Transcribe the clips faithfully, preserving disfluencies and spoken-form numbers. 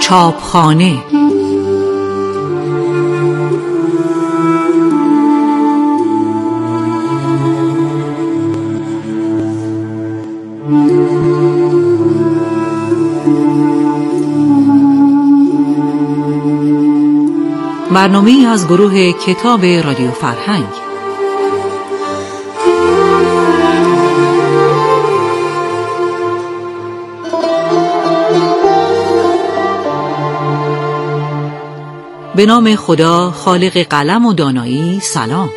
چاپخانه. برنامه‌ای از گروه کتاب رادیو فرهنگ. به نام خدا خالق قلم و دانایی. سلام.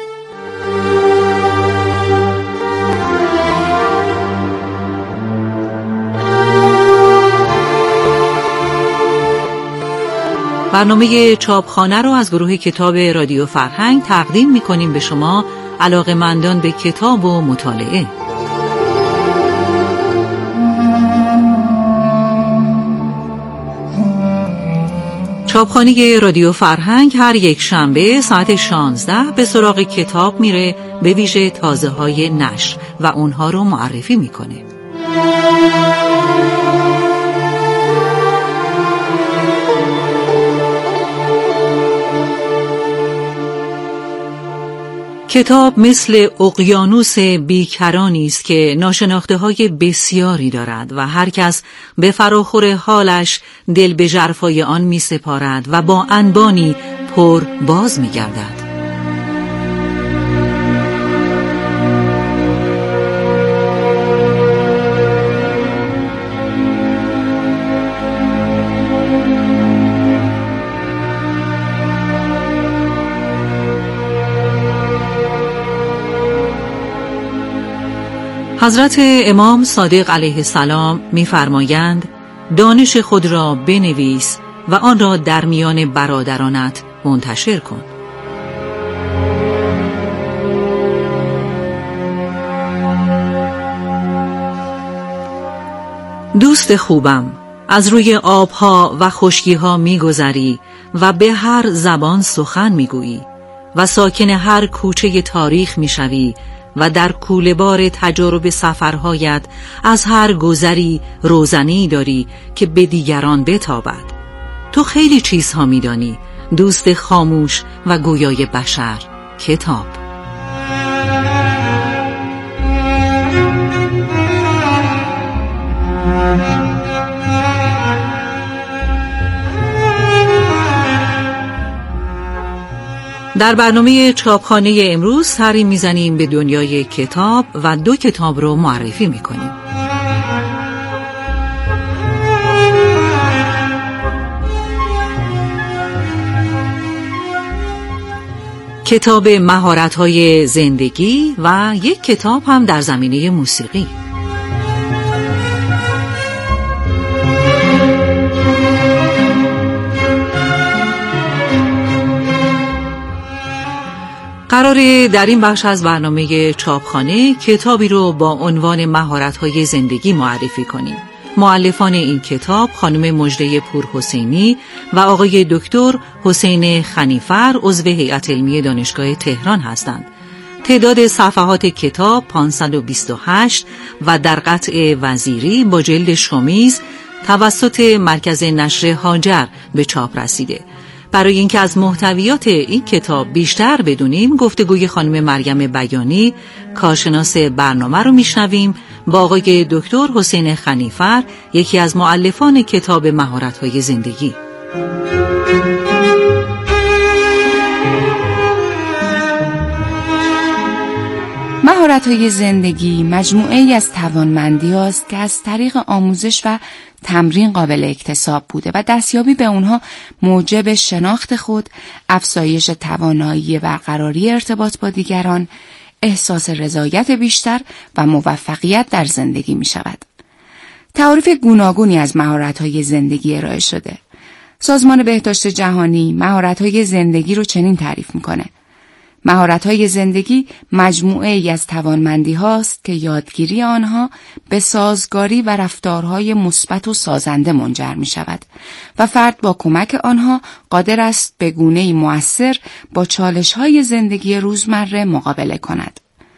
برنامه چاپخانه رو از گروه کتاب رادیو فرهنگ تقدیم می‌کنیم به شما علاقه‌مندان به کتاب و مطالعه. چاپخانه رادیو فرهنگ هر یک شنبه ساعت شانزده به سراغ کتاب میره، به ویژه تازه‌های نشر، و اونها رو معرفی میکنه. کتاب مثل اقیانوس بیکرانی است که ناشناخته‌های بسیاری دارد و هر کس به فراخور حالش دل به ژرفای آن می‌سپارد و با انبانی پر باز می‌گردد. حضرت امام صادق علیه السلام می‌فرمایند دانش خود را بنویس و آن را در میان برادرانت منتشر کن. دوست خوبم، از روی آبها و خشکیها می‌گذری و به هر زبان سخن می‌گویی و ساکن هر کوچه تاریخ می‌شوی و در کوله‌بار تجارب سفرهایت از هر گذری روزنه‌ای داری که به دیگران بتابد. تو خیلی چیزها می‌دانی، دوست خاموش و گویای بشر، کتاب. در برنامه چاپخانه امروز سری میزنیم به دنیای کتاب و دو کتاب رو معرفی میکنیم. کتاب مهارت‌های زندگی و یک کتاب هم در زمینه موسیقی. قراره در این بخش از برنامه چاپخانه کتابی رو با عنوان مهارت‌های زندگی معرفی کنیم. مؤلفان این کتاب خانم مژده پورحسینی و آقای دکتر حسین خنیفر عضو هیئت علمی دانشگاه تهران هستند. تعداد صفحات کتاب پانصد و بیست و هشت و در قطع وزیری با جلد شمیز توسط مرکز نشر هاجر به چاپ رسیده. برای اینکه از محتویات این کتاب بیشتر بدونیم، گفتگوی خانم مریم بیانی کارشناس برنامه رو میشنویم با آقای دکتر حسین خنیفر، یکی از مؤلفان کتاب مهارت‌های زندگی. مهارت‌های زندگی مجموعه‌ای از توانمندی است که از طریق آموزش و تمرین قابل اکتساب بوده و دستیابی به اونها موجب شناخت خود، افزایش توانایی برقراری ارتباط با دیگران، احساس رضایت بیشتر و موفقیت در زندگی می شود. تعاریف گوناگونی از مهارت‌های زندگی ارائه شده. سازمان بهداشت جهانی مهارت‌های زندگی رو چنین تعریف می‌کنه: مهارت‌های زندگی مجموعه ای از توانمندی هاست که یادگیری آنها به سازگاری و رفتارهای مثبت و سازنده منجر می شود و فرد با کمک آنها قادر است به گونه‌ای مؤثر با چالش‌های زندگی روزمره مقابله کند.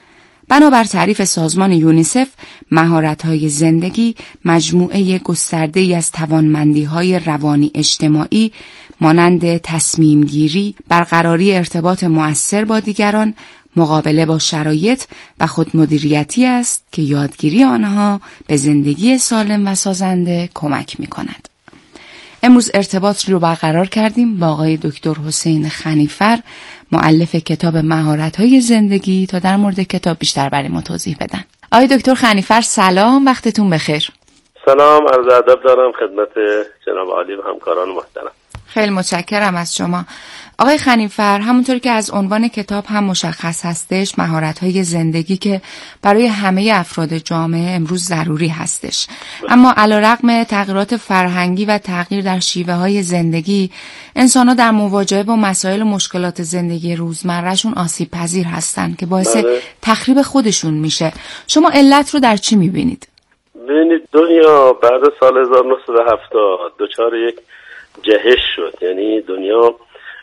بنابر تعریف سازمان یونیسف، مهارت‌های زندگی مجموعه گسترده‌ای از توانمندی‌های روانی اجتماعی مانند تصمیم گیری، برقراری ارتباط مؤثر با دیگران، مقابله با شرایط و خودمدیریتی است که یادگیری آنها به زندگی سالم و سازنده کمک می‌کند. امروز ارتباط رو برقرار کردیم با آقای دکتر حسین خنیفر، مؤلف کتاب مهارت‌های زندگی، تا در مورد کتاب بیشتر برای ما توضیح بدن. آقای دکتر خنیفر سلام، وقتتون بخیر. سلام، عرض ادب دارم خدمت جناب عالی و همکاران محترم. خیلی متشکرم از شما. آقای خنیفر، همونطور که از عنوان کتاب هم مشخص هستش، مهارت‌های زندگی که برای همه افراد جامعه امروز ضروری هستش. اما علیرغم تغییرات فرهنگی و تغییر در شیوه‌های زندگی، انسان‌ها در مواجهه با مسائل و مشکلات زندگی روزمره‌شون آسیب پذیر هستن که باعث بله. تخریب خودشون میشه. شما علت رو در چی می‌بینید؟ ببینید، دنیا بعد سال هزار و نهصد و هفتاد دچار یک جهش شد. یعنی دنیا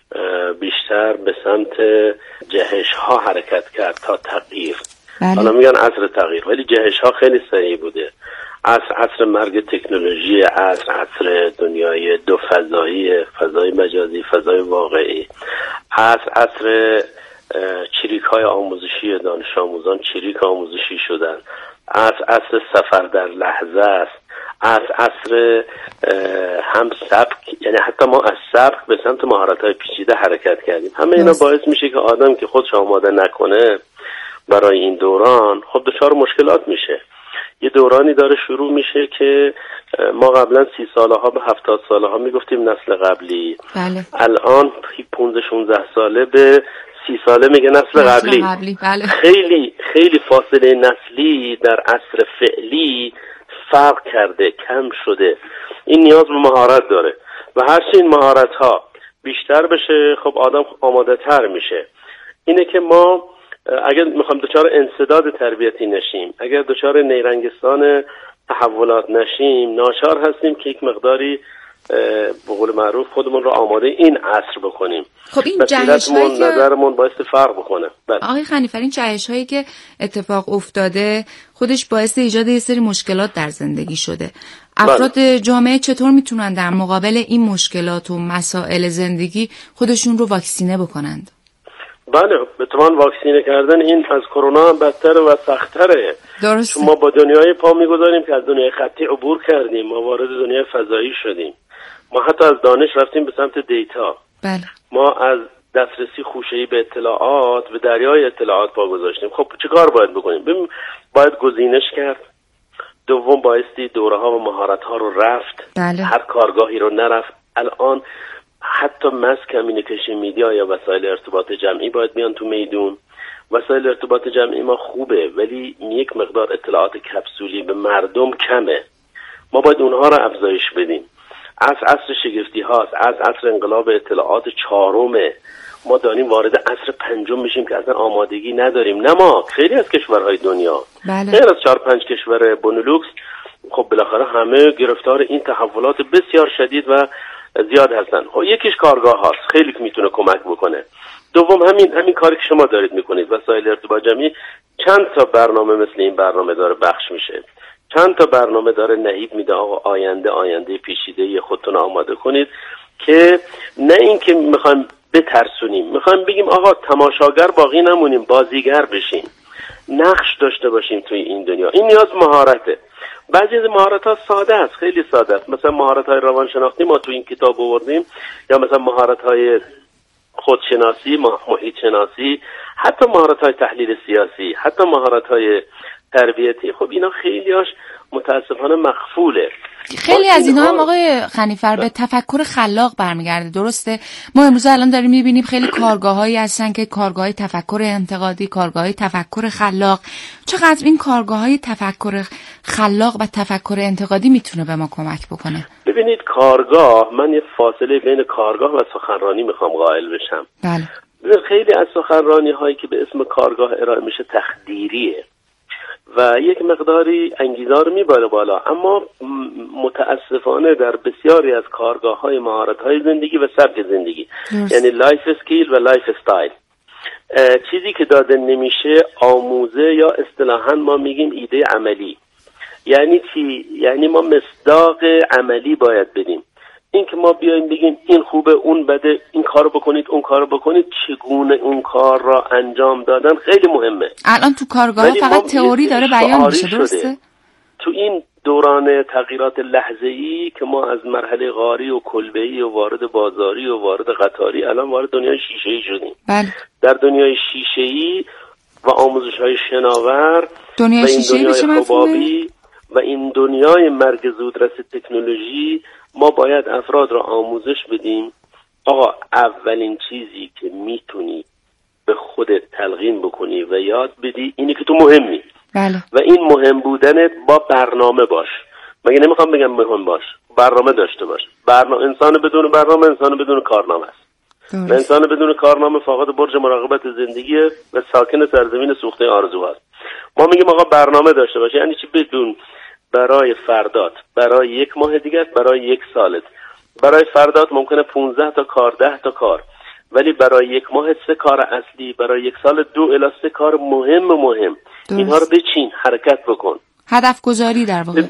بیشتر به سمت جهش ها حرکت کرد تا تغییر. بله. حالا میگن عصر تغییر، ولی جهش ها خیلی سریع بوده. عصر عصر مرگ تکنولوژی، عصر عصر دنیای دو فضایی، فضای مجازی، فضای واقعی. عصر عصر چریک های آموزشی، دانش آموزان چریک آموزشی شدن. عصر عصر سفر در لحظه است. از عصر هم سبک، یعنی حتی ما از سبک به سمت مهارت‌های پیچیده حرکت کردیم. همه اینا باعث میشه که آدم که خودش آماده نکنه برای این دوران، خب دچار مشکلات میشه. یه دورانی داره شروع میشه که ما قبلا سی ساله ها به هفتاد ساله ها میگفتیم نسل قبلی. بله. الان پونزده شونزده ساله به سی ساله میگه نسل, نسل قبلی, قبلی. بله. خیلی خیلی فاصله نسلی در عصر فعلی فرق کرده، کم شده. این نیاز به مهارت داره و هرچی این مهارت ها بیشتر بشه، خب آدم آماده تر میشه. اینه که ما اگر میخوام دچار انسداد تربیتی نشیم، اگر دچار نیرنگستان تحولات نشیم، ناچار هستیم که یک مقداری به قول معروف خودمون رو آماده این عصر بکنیم. خب این جهش هایی که نظرمون باعث فرق بکنه. آقای خنیفر، این جهش هایی که اتفاق افتاده خودش باعث ایجاد یه سری مشکلات در زندگی شده. افراد بله. جامعه چطور میتونن در مقابل این مشکلات و مسائل زندگی خودشون رو واکسینه بکنند؟ بله، بتوان واکسینه کردن این از کرونا هم بدتر و سخت‌تره. درسته. چون ما با دنیای پا میگذاریم که از دنیای خطی عبور کردیم، ما وارد دنیای فضایی شدیم. ما حتی از دانش رفتیم به سمت دیتا. بله. ما از دسترسی خوشه‌ای به اطلاعات به دریای اطلاعات پا گذاشتیم. خب چه کار باید بکنیم؟ ببین، باید گزینش کرد. دوم بایستی دوره‌ها و مهارت‌ها رو رفت. بله. هر کارگاهی رو نرفت. الان حتی مس کمیونیکیشن میدیا یا وسایل ارتباط جمعی باید بیان تو میدون. وسایل ارتباط جمعی ما خوبه، ولی یک مقدار اطلاعات کپسولی به مردم کمه. ما باید اونها رو افزایش بدیم. از عصر شگفتی هاست، از عصر انقلاب اطلاعات چهارمه. ما داریم وارد عصر پنجم میشیم که اصلا آمادگی نداریم. نه ما، خیلی از کشورهای دنیا، بله. غیر از چهار پنج کشور بونولوکس، خب بالاخره همه گرفتار این تحولات بسیار شدید و زیاد هستن. خب یکیش کارگاه هاست، خیلی میتونه کمک بکنه. دوم همین همین کاری که شما دارید میکنید، وسایل ارتباط جمعی. چند تا برنامه مثل این برنامه داره بخش میشه، چند تا برنامه داره نهیب میده آقا آینده آینده پیچیده خودتون آماده کنید، که نه این که میخوایم بترسونیم، میخوایم بگیم آقا تماشاگر باقی نمونیم، بازیگر بشیم، نقش داشته باشیم توی این دنیا. این نیاز مهارته. بعضی از مهارت‌ها ساده است، خیلی ساده است. مثلا مهارت‌های روانشناختی ما تو این کتاب آوردیم، یا مثلا مهارت‌های خودشناسی، محیط شناسی، حتی مهارت‌های تحلیل سیاسی، حتی مهارت‌های تربیتی. خب اینا خیلیاش متاسفانه مخفوله. خیلی از اینا هم آقای خنیفر به تفکر خلاق برمیگرده. درسته؟ ما امروز الان داریم میبینیم خیلی کارگاه‌هایی هستن که کارگاه تفکر انتقادی، کارگاه تفکر خلاق. چقدر این کارگاه‌های تفکر خلاق و تفکر انتقادی میتونه به ما کمک بکنه؟ ببینید، کارگاه، من یه فاصله بین کارگاه و سخنرانی میخوام قائل بشم. بله. خیلی از سخنرانی هایی که به اسم کارگاه ارائه میشه تخدیریه و یک مقداری انگیزه رو میبره بالا، اما متاسفانه در بسیاری از کارگاه های مهارت های زندگی و سبک زندگی، یعنی لایف اسکیل و لایف استایل، چیزی که داده نمیشه آموزه یا اصطلاحاً ما میگیم ایده عملی. یعنی چی؟ یعنی ما مصداق عملی باید بدیم. این که ما بیایم بگیم این خوبه اون بده، این کارو بکنید اون کارو بکنید، چگونه اون کار را انجام دادن خیلی مهمه. الان تو کارگاه فقط تئوری داره بیان میشه، درسته؟ تو این دوران تغییرات لحظه‌ای که ما از مرحله غاری و کلبه‌ای و وارد بازاری و وارد قطاری الان وارد دنیای شیشه‌ای شدیم. بله. در دنیای شیشه‌ای و آموزش‌های شناور دنیای شیشه‌ای به چه مفهومه؟ و این دنیای مرگ زودرس تکنولوژی ما باید افراد را آموزش بدیم. آقا اولین چیزی که میتونی به خودت تلقین بکنی و یاد بدی اینه که تو مهمی. بله. و این مهم بودنت با برنامه باش. مگه نمیخوام بگم مهم باش، برنامه داشته باش. برنامه انسان بدون برنامه انسان بدون کارنامه است. و انسان بدون کارنامه فاقد برج مراقبت زندگیه و ساکن سرزمین سوخته آرزوهاست. ما میگیم آقا برنامه داشته باش، یعنی چی؟ بدون برای فردات، برای یک ماه دیگه، برای یک سالت. برای فردات ممکنه پونزده تا کار، ده تا کار، ولی برای یک ماه سه کار اصلی، برای یک سال دو الی سه کار مهم مهم. درست. اینها رو بچین، حرکت بکن. هدف گذاری در واقع.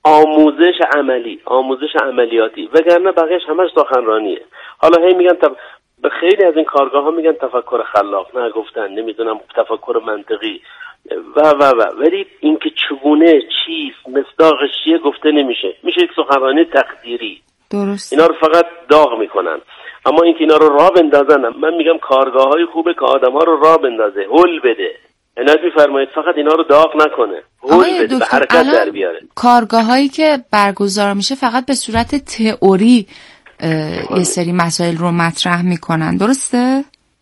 آموزش عملی، آموزش عملیاتی، وگرنه بقیه‌اش همش سخنرانیه. حالا هی میگن تف... به خیلی از این کارگاه ها میگن تفکر خلاق، نه گفتن نمیدونم تفکر منطقی و و و ولی اینکه چگونه چیست مصداقش چیه گفته نمیشه. میشه یک سخنرانی تقدیری. درست. اینا رو فقط داغ میکنن. اما اینکه اینا رو راه بندازن، من میگم کارگاه های خوبه که آدم ها رو راه بندازه، هول بده. عنایت میفرمایید فقط اینا رو داغ نکنه، هول بده، به حرکت در بیاره. کارگاه هایی که برگزار میشه فقط به صورت تئوری یه سری مسائل رو مطرح میکنن، درسته؟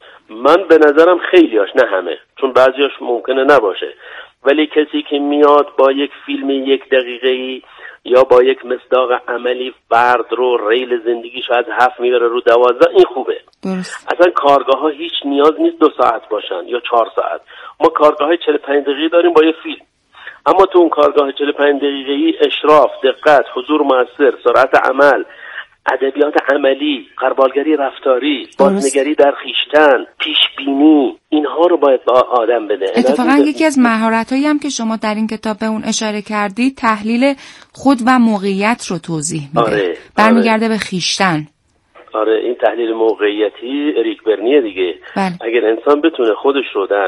من به نظرم خیلیاش، نه همه، چون بعضیاش ممکنه نباشه، ولی کسی که میاد با یک فیلم یک دقیقه‌ای یا با یک مصداق عملی فرد رو ریل زندگیش از هفت میبره رو دوازده، این خوبه. درست. اصلا کارگاه ها هیچ نیاز نیست دو ساعت باشن یا چهار ساعت. ما کارگاه های چهل و پنج دقیقه‌ای داریم با یه فیلم، اما تو اون کارگاه چهل و پنج دقیقه‌ای اشراف، دقت، حضور مؤثر، سرعت عمل، ادبیات عملی، غربالگری رفتاری، بازنگری در خویشتن، پیش بینی، اینها رو باید با آدم بده. اتفاقا یکی از مهارتایی هم که شما در این کتاب به اون اشاره کردید تحلیل خود و موقعیت رو توضیح میده. آره، برمیگرده آره. به خویشتن. آره، این تحلیل موقعیتی اریک برنیه دیگه. بله. اگر انسان بتونه خودش رو در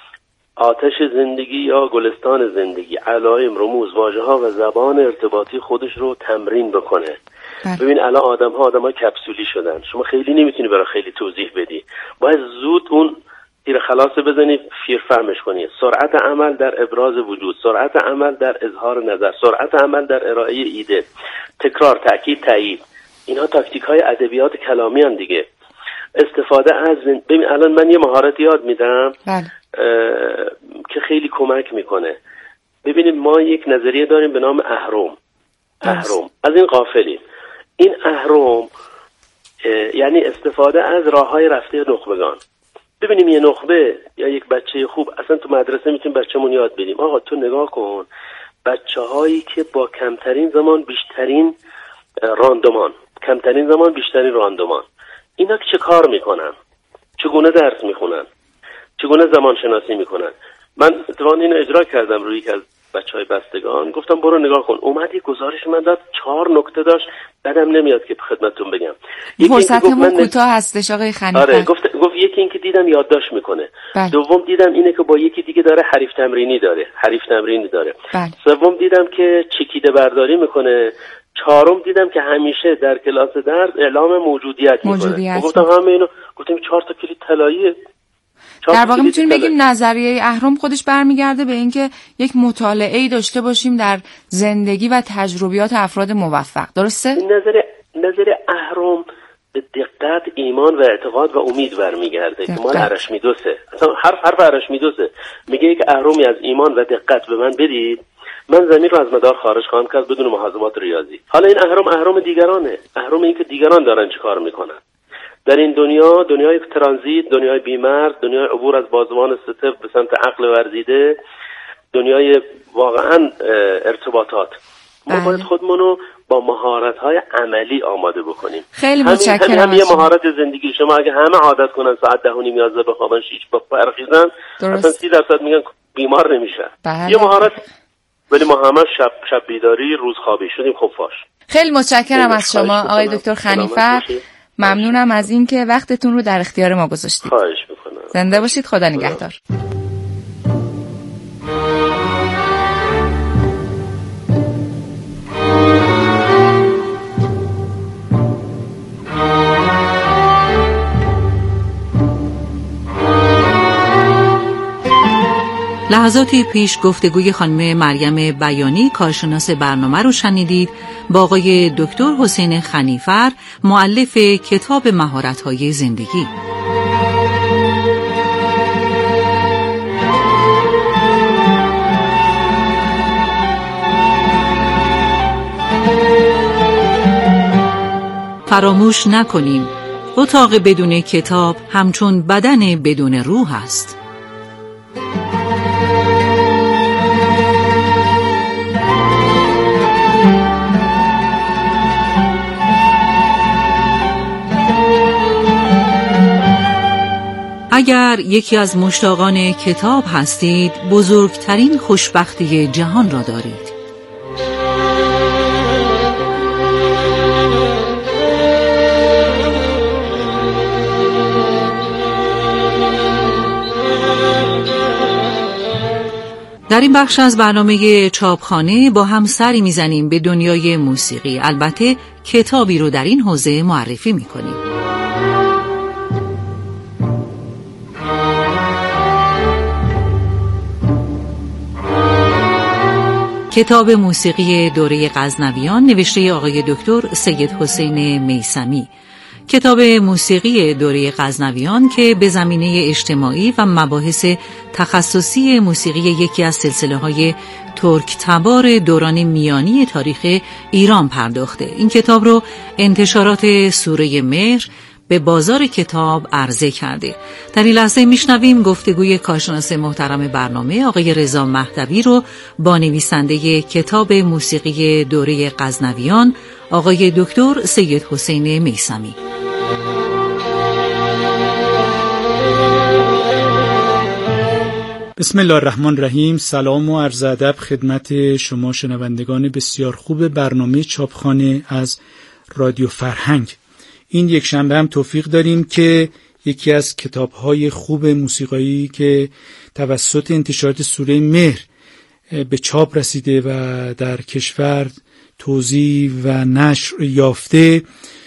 آتش زندگی یا گلستان زندگی، علائم، رموز، واژه‌ها و زبان ارتباطی خودش رو تمرین بکنه. بله. ببین الان آدم ها آدم ها کپسولی شدن، شما خیلی نمیتونی برای خیلی توضیح بدی، باید زود اون تیر خلاصه بزنی، فیر فهمش کنی. سرعت عمل در ابراز وجود، سرعت عمل در اظهار نظر، سرعت عمل در ارائه ایده، تکرار، تاکید، تایید، اینها تاکتیک های ادبیات کلامی هم دیگه. استفاده از ببین الان من یه مهارت یاد میدم که خیلی کمک میکنه. ببینید ما یک نظریه داریم به نام اهرم. اهرم از این غافلیم. این اهرم یعنی استفاده از راههای رفته نخبگان. ببینیم یه نخبه یا یک بچه خوب، اصلا تو مدرسه میتونیم بچه‌مون یاد بدیم. آقا تو نگاه کن بچه‌هایی که با کمترین زمان بیشترین راندمان، کمترین زمان بیشترین راندمان، اینا چه کار میکنن؟ چگونه درس میخونن؟ چگونه زمان شناسی میکنن؟ من اتفاقا اینو اجرا کردم روی یک از بچهای بستگان، گفتم برو نگاه کن. اومد یک گزارش من داد، چهار نکته داشت، بعدم نمیاد که خدمتتون بگم. فرصتمون کوتاه هستش آقای خنیفه. آره، گفت گفت یکی این که دیدم یادداشت میکنه. بله. دوم دیدم اینه که با یکی دیگه داره حریف تمرینی داره، حریف تمرینی داره. بله. سوم دیدم که چکیده برداری میکنه. چهارم دیدم که همیشه در کلاس درس اعلام موجودیت میکنه. گفتم همه اینو، گفتم چهار تا کلید طلاییه. در واقع میتونیم بگیم نظریه اهرم خودش برمیگرده به اینکه یک مطالعه‌ای داشته باشیم در زندگی و تجربیات افراد موفق، درسته؟ نظر نظر اهرم به دقت ایمان و اعتقاد و امید برمیگرده که مال ارشمیدسه. اصلا حرف حرف ارشمیدسه. میگه یک اهرمی از ایمان و دقت به من بدید، من زمین رو از مدار خارج خواهم کرد بدون محاسبات ریاضی. حالا این اهرم اهرم دیگرانه، اهرم این که دیگران دارن چیکار میکنن. در این دنیا، دنیای ترانزیت، دنیای بیمرد، دنیای عبور از بازوان ستر به سمت عقل ورزیده، دنیای واقعا ارتباطات، ما باید خودمونو با مهارت‌های عملی آماده بکنیم. خیلی متشکرم. همین یه مهارت زندگی. شما اگه همه عادت کنن ساعت ده و نیم یازده بخوابن شیش با برخیزن، اصلا سی درصد میگن بیمار نمیشن. بله. یه مهارت. ولی ما همه شب شب بیداری روز خوابی شدیم خفاش. خیلی متشکرم از شما آقای دکتر خنیفر. ممنونم از این که وقتتون رو در اختیار ما گذاشتید. خواهش میکنم. زنده باشید. خدا نگهدار. لحظاتی پیش گفتگوی خانم مریم بیانی کارشناس برنامه رو شنیدید با آقای دکتر حسین خنیفر، مؤلف کتاب مهارت‌های زندگی. فراموش نکنیم اتاق بدون کتاب همچون بدن بدون روح است. اگر یکی از مشتاقان کتاب هستید، بزرگترین خوشبختی جهان را دارید. در این بخش از برنامه چاپخانه با هم سری میزنیم به دنیای موسیقی. البته کتابی رو در این حوزه معرفی میکنیم. کتاب موسیقی دوره غزنویان نوشته آقای دکتر سید حسین میثمی. کتاب موسیقی دوره غزنویان که به زمینه اجتماعی و مباحث تخصصی موسیقی یکی از سلسله‌های ترک تبار دوران میانی تاریخ ایران پرداخته. این کتاب رو انتشارات سوره مهر به بازار کتاب عرضه کرده. در این لحظه میشنویم گفتگوی کارشناس محترم برنامه آقای رضا مهدوی رو با نویسنده کتاب موسیقی دوره غزنویان آقای دکتر سید حسین میثمی. بسم الله الرحمن الرحیم. سلام و عرض ادب خدمت شما شنوندگان بسیار خوب برنامه چاپخانه از رادیو فرهنگ. این یک شنبه هم توفیق داریم که یکی از کتاب‌های خوب موسیقایی که توسط انتشارات سوره مهر به چاپ رسیده و در کشور توزیع و نشر یافته،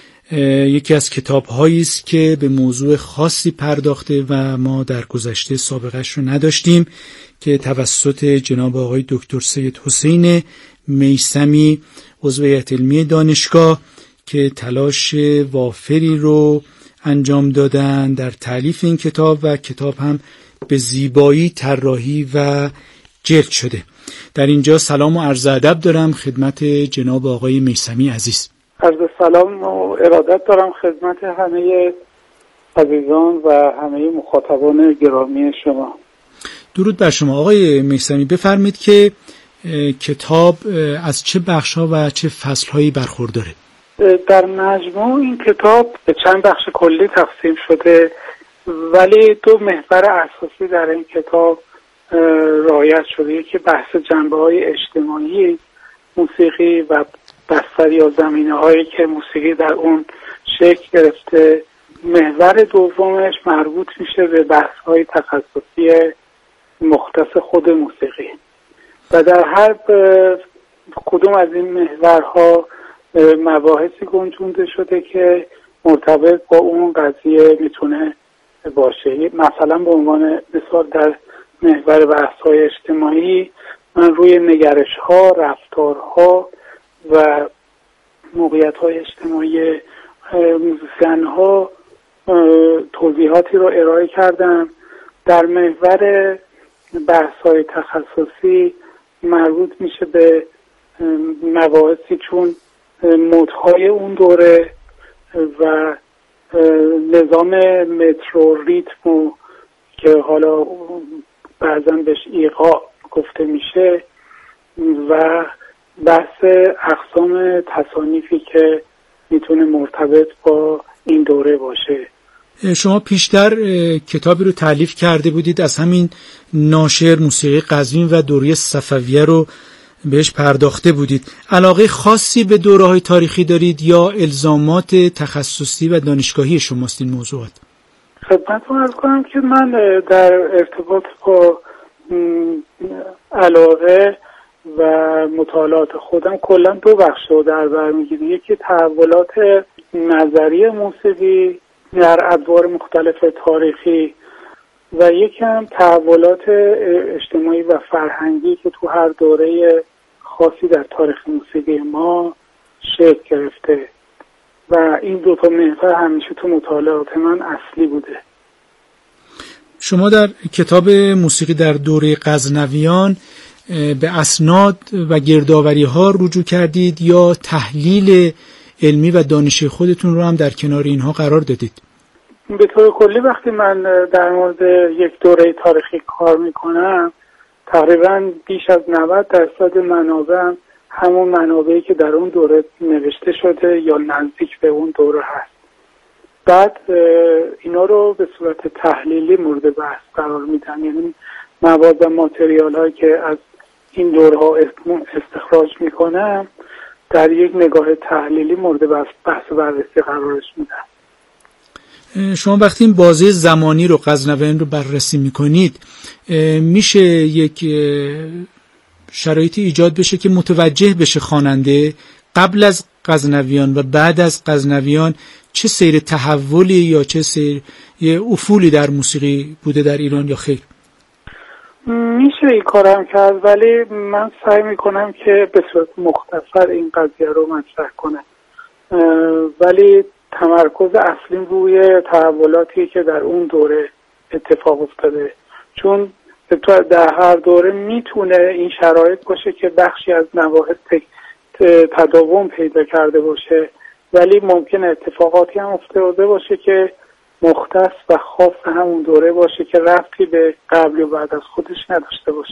یکی از کتاب‌هایی است که به موضوع خاصی پرداخته و ما در گذشته سابقه‌اش رو نداشتیم که توسط جناب آقای دکتر سید حسین میثمی عضو هیئت علمی دانشگاه که تلاش وافری رو انجام دادن در تالیف این کتاب و کتاب هم به زیبایی طراحی و جلد شده. در اینجا سلام و عرض ادب دارم خدمت جناب آقای میثمی عزیز. عرض سلام و ارادت دارم خدمت همه عزیزان و همه مخاطبان گرامی شما. درود بر شما آقای میثمی. بفرمید که کتاب از چه بخش‌ها و چه فصل‌هایی برخورداره؟ در مجموع این کتاب به چند بخش کلی تقسیم شده، ولی دو محور اساسی در این کتاب رعایت شده. یکی بحث جنبه‌های اجتماعی موسیقی و بستر یا زمینه‌هایی که موسیقی در اون شکل گرفته. محور دومش مربوط میشه به بحث‌های تخصصی مختص خود موسیقی و در هر کدوم از این محورها مباحثی گنجونده شده که مرتبط با اون قضیه میتونه باشه. مثلا به عنوان مثال در محور بحث‌های اجتماعی من روی نگرش‌ها، رفتارها و موقعیت‌های اجتماعی موزیسین‌ها توضیحاتی رو ارائه کردم. در محور بحث‌های تخصصی مربوط میشه به مباحثی چون مدهای اون دوره و نظام مترو ریتم که حالا بعضا بهش ایقاع گفته میشه و بحث اقسام تصانیفی که میتونه مرتبط با این دوره باشه. شما پیشتر کتابی رو تألیف کرده بودید، از همین ناشر موسیقی قزوین و دوره صفویه رو بهش پرداخته بودید. علاقه خاصی به دوره‌های تاریخی دارید یا الزامات تخصصی و دانشگاهی شماست این موضوعات؟ خدمتتون عرض کنم که من در ارتباط با علاقه و مطالعات خودم کلا دو بخش رو در بر میگیره. یکی تحولات نظری موسیقی در ادوار مختلف تاریخی و یکی هم تحولات اجتماعی و فرهنگی که تو هر دوره خاصی در تاریخ موسیقی ما شکل گرفته و این دو تا محور همیشه تو مطالعات من اصلی بوده. شما در کتاب موسیقی در دوره غزنویان به اسناد و گردآوری ها رجوع کردید یا تحلیل علمی و دانشی خودتون رو هم در کنار اینها قرار دادید؟ به طور کلی وقتی من در مورد یک دوره تاریخی کار میکنم تقریبا بیش از نود درصد منابع همون منابعی که در اون دوره نوشته شده یا نزدیک به اون دوره هست. بعد اینا رو به صورت تحلیلی مورد بحث قرار میدن، یعنی مواد و ماتریال هایی که از این دورها استخراج میکنم در یک نگاه تحلیلی مورد بحث و بررسی قرارش میدن. شما وقتی این بازه زمانی رو غزنویان رو بررسی میکنید میشه یک شرایطی ایجاد بشه که متوجه بشه خواننده قبل از غزنویان و بعد از غزنویان چه سیر تحولی یا چه سیر یه افولی در موسیقی بوده در ایران یا خیر؟ میشه این کارم کرد ولی من سعی میکنم که به صورت مختصر این قضیه رو مطرح کنم، ولی تمرکز اصلی روی تحولاتی که در اون دوره اتفاق افتاده، چون در هر دوره میتونه این شرایط باشه که بخشی از نواحی تداوم پیدا کرده باشه ولی ممکنه اتفاقاتی هم افتاده باشه که مختص و خاص همون دوره باشه که ربطی به قبل و بعد از خودش نداشته باشه.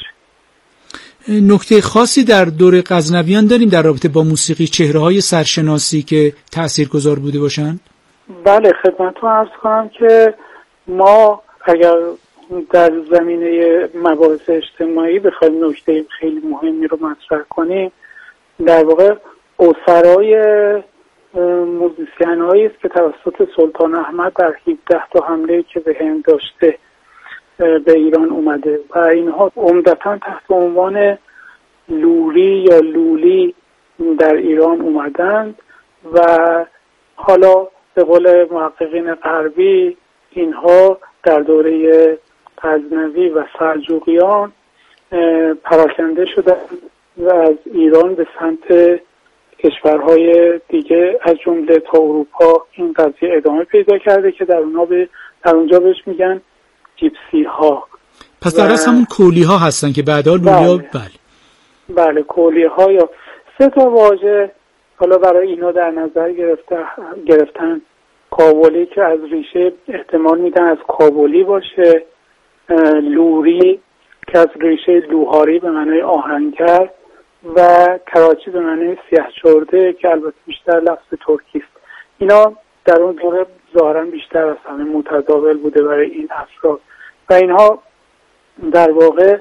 نکته خاصی در دوره غزنویان داریم در رابطه با موسیقی، چهره‌های سرشناسی که تاثیرگذار بوده باشند؟ بله، خدمتتون عرض کنم که ما اگر در زمینه مباحث اجتماعی بخوایم نکته خیلی مهمی رو مطرح کنیم، در واقع اسرای موزیسین هایی است که توسط سلطان احمد در هفده تا حمله که به هند داشته به ایران اومده و اینها عمدتاً تحت عنوان لوری یا لولی در ایران اومدند و حالا به قول محققین غربی اینها در دوره غزنوی و سلجوقیان پراکنده شدند و از ایران به سمت کشورهای دیگه از جمله تا اروپا این قضیه ادامه پیدا کرده که در اونها به در اونجا بهش میگن جیپسی ها. پس در اصل همون کولی ها هستن که بعدا لولیا. بله بله کولی ها یا سه تا واژه حالا برای اینا در نظر گرفته گرفتن. کابلی که از ریشه احتمال میدن از کابلی باشه، لوری که از ریشه لوهاری به معنای آهنگر و کراچی به معنی سیاه چرده که البته بیشتر لفظ ترکی است. اینا در اون دوره ظاهرا بیشتر از همه متداول بوده برای این افراد و اینها در واقع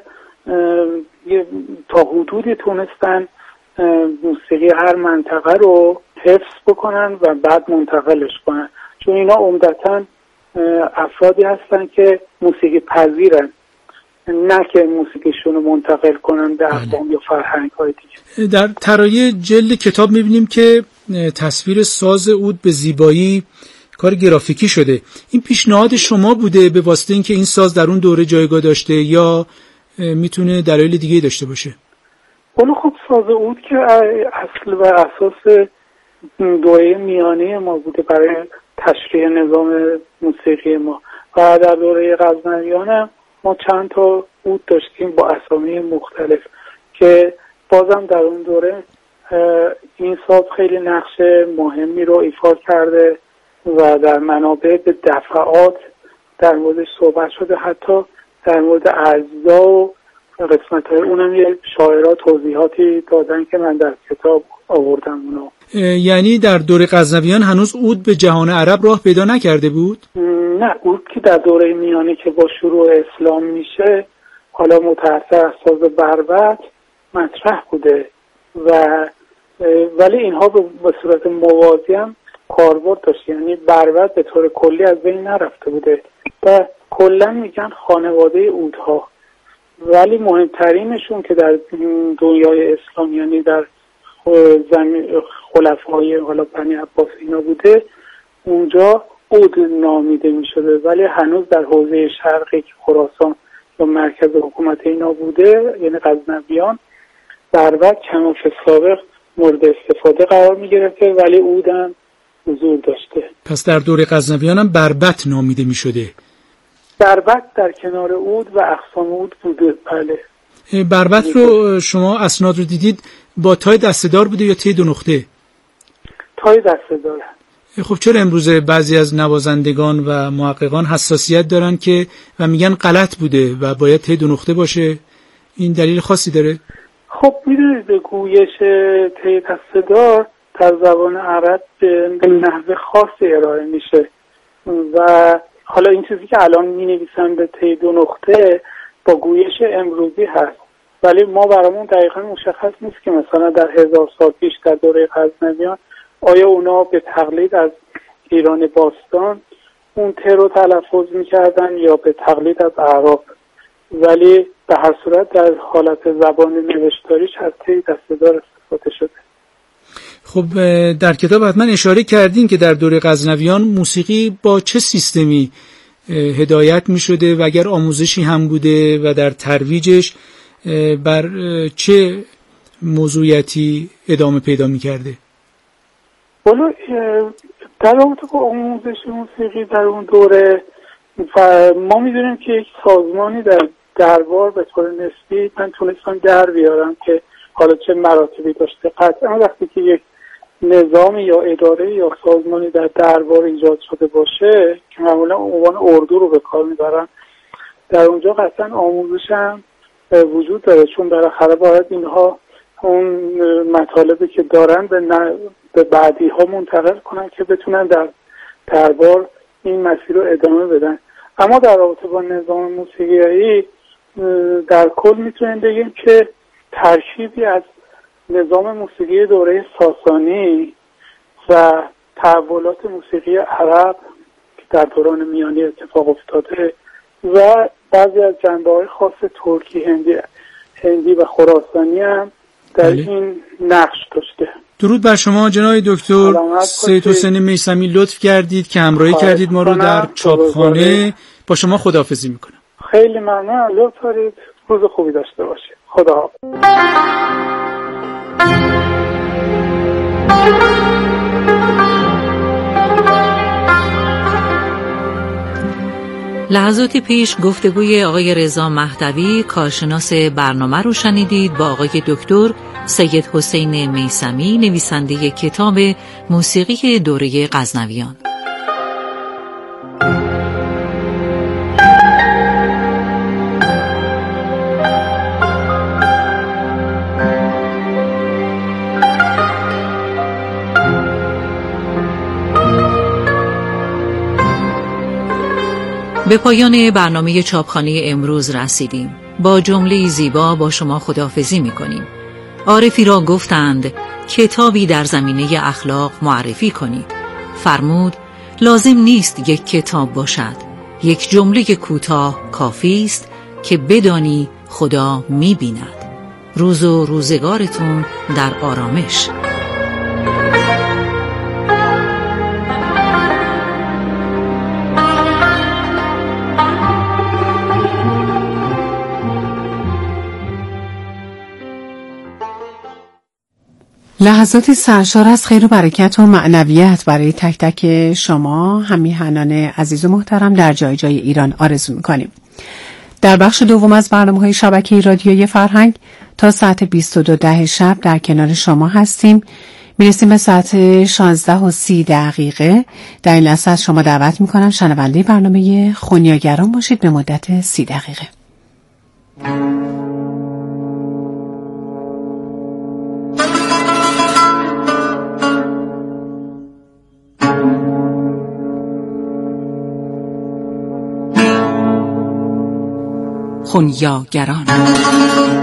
تا حدودی تونستن موسیقی هر منطقه رو حفظ بکنن و بعد منتقلش کنن، چون اینا عمدتاً افرادی هستن که موسیقی پذیرن، نه که موسیقیشون رو منتقل کنن به اقوام یا فرهنگ های دیگه. در طرای جلد کتاب میبینیم که تصویر ساز عود به زیبایی کار گرافیکی شده. این پیشنهاد شما بوده به واسطه اینکه این ساز در اون دوره جایگاه داشته یا میتونه دلایل دیگه داشته باشه؟ اون خب ساز عود که اصل و اساس دوره میانه ما بوده برای تشریح نظام موسیقی ما و در دوره غزنویان هم ما چند تا عود داشتیم با اسامی مختلف که بازم در اون دوره این ساز خیلی نقش مهمی رو ایفا کرده و در منابع به دفعات در موردش صحبت شده، حتی در مورد اجزا و قسمت های اونم یه شاعرها توضیحاتی دادن که من در کتاب آوردم اونو. یعنی در دوره غزنویان هنوز عود به جهان عرب راه پیدا نکرده بود؟ نه، عود که در دوره میانه که با شروع اسلام میشه، حالا متأثر از ساز بربط مطرح بوده و ولی اینها به صورت موازی هم کاربرد داشت. یعنی بربط به طور کلی از بین نرفته بوده و کلا میگن خانواده عودها، ولی مهمترینشون که در دنیای اسلام یعنی در خلفای حالا بنی عباس اینا بوده، اونجا عود نامیده می شده، ولی هنوز در حوزه شرقی که خراسان یا مرکز حکومت اینا بوده یعنی غزنویان، بربط کما فی سابق مورد استفاده قرار می گرفته، ولی عود هم حضور داشته. پس در دوره غزنویان هم بربط نامیده می شده. بربط در کنار عود و اقسام عود بوده. بله. بربط رو شما اسناد رو دیدید با تای دسته‌دار بوده یا تی دو نقطه؟ تای دسته‌دار. خب چرا امروزه بعضی از نوازندگان و محققان حساسیت دارن که و میگن غلط بوده و باید تی دو نقطه باشه؟ این دلیل خاصی داره؟ خب میدونید به گویش تی دسته‌دار در زبان عرب به نحو خاصی ارائه میشه و حالا این چیزی که الان مینویسن به تی دو نقطه با گویش امروزی هست، ولی ما برامون دقیقا مشخص نیست که مثلا در هزار سال پیش در دوره غزنویان آیا اونا به تقلید از ایران باستان اون ت رو تلفظ میکردن یا به تقلید از اعراب، ولی به هر صورت در حالت زبان نوشتاریش از تی دسته‌دار استفاده شده. خب در کتاب حتما اشاره کردین که در دوره غزنویان موسیقی با چه سیستمی هدایت می شده و اگر آموزشی هم بوده و در ترویجش بر چه موضوعیتی ادامه پیدا می کرده؟ والا در رابطه با آموزش موسیقی در اون دوره ما می دونیم که یک سازمانی در دربار به طور نسبی من تونستم در بیارم که حالا چه مراتبی داشته. قطعا وقتی که یک نظام یا اداره یا سازمانی در دربار ایجاد شده باشه که معمولا عنوان اردو رو به کار میبرن، در اونجا قطعا آموزش هم وجود داره، چون بالاخره باید اینها اون مطالبی که دارن به, ن... به بعدی ها منتقل کنن که بتونن در دربار این مسیر رو ادامه بدن. اما در رابطه با نظام موسیقیایی در کل میتونیم بگیم که ترکیبی از نظام موسیقی دوره ساسانی و تحولات موسیقی عرب که در دوران میانی اتفاق افتاده و بعضی از جنبه‌های خاص ترکی، هندی هندی و خراسانی هم در بله. این نقش داشته. درود بر شما جناب دکتر سید حسین میثمی، لطف کردید که همراهی کردید ما رو در چاپخانه. با شما خداحافظی میکنم. خیلی ممنون، لطف دارید، روز خوبی داشته باشید. خدا. لحظاتی پیش گفتگوی آقای رضا مهدوی کارشناس برنامه رو شنیدید با آقای دکتر سید حسین میثمی، نویسنده کتاب موسیقی دوره غزنویان. به پایان برنامه چاپخانه امروز رسیدیم. با جمله زیبا با شما خداحافظی می‌کنیم. عارفی را گفتند کتابی در زمینه اخلاق معرفی کنید. فرمود لازم نیست یک کتاب باشد، یک جمله کوتاه کافی است که بدانی خدا می‌بیند. روز و روزگارتون در آرامش. لحظاتی سرشار از خیر و برکت و معنویت برای تک تک شما همیهنان عزیز و محترم در جای جای ایران آرزو می‌کنیم. در بخش دوم از برنامه‌های شبکه رادیویی فرهنگ تا ساعت بیست و دو ده شب در کنار شما هستیم. میرسیم به ساعت شانزده و سی دقیقه. در این لحظه از شما دعوت می‌کنم شنونده برنامه خونیاگران باشید به مدت سی دقیقه. خونیاگران.